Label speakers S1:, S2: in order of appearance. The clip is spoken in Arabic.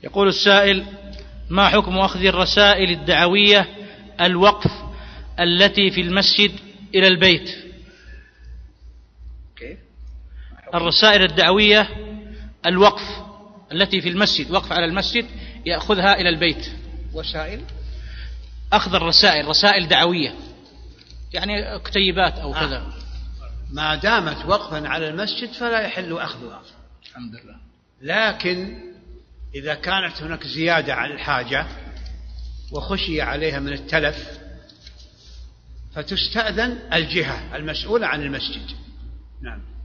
S1: يقول السائل: ما حكم أخذ الرسائل الدعوية الوقف التي في المسجد إلى البيت؟ الرسائل الدعوية الوقف التي في المسجد، وقف على المسجد، يأخذها إلى البيت.
S2: وسائل
S1: أخذ الرسائل، رسائل دعوية يعني كتيبات أو كذا.
S2: ما دامت وقفا على المسجد فلا يحل أخذها،
S1: الحمد لله.
S2: لكن إذا كانت هناك زيادة عن الحاجة وخشي عليها من التلف فتستأذن الجهة المسؤولة عن المسجد. نعم.